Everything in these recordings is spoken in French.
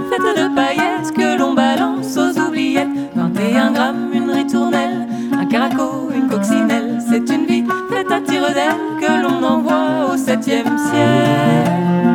faite de paillettes que l'on balance aux oubliettes. 21 grammes, une ritournelle, un caraco, une coccinelle. C'est une vie faite à tire-d'aile que l'on envoie au 7e ciel.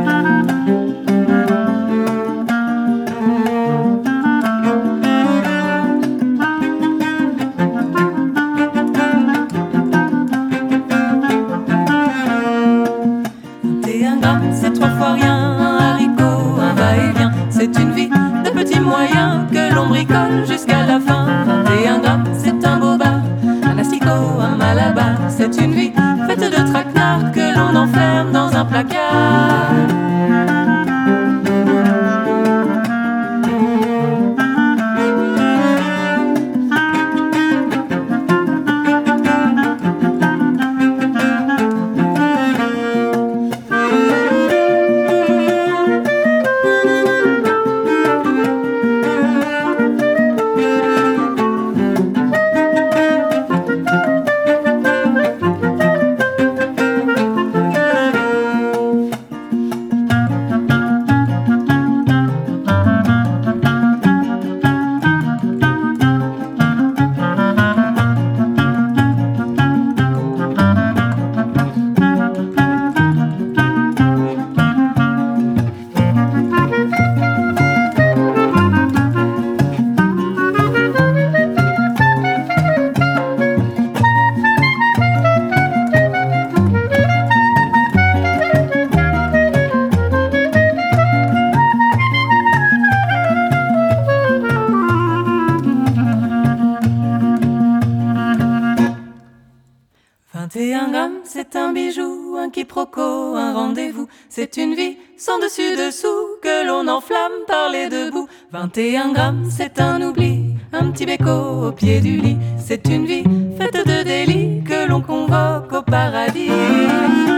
C'est 3 fois rien, un haricot, un va-et-vient. C'est une vie de petits moyens que l'on bricole jusqu'à la fin. 21 grammes, c'est un beau bar, un asticot, un malabar. C'est une vie faite de traquenards que l'on enferme dans un placard. Et un gramme, c'est un bijou, un quiproquo, un rendez-vous. C'est une vie sans dessus-dessous que l'on enflamme par les deux bouts. 21 grammes, c'est un oubli, un petit béco au pied du lit. C'est une vie faite de délits que l'on convoque au paradis.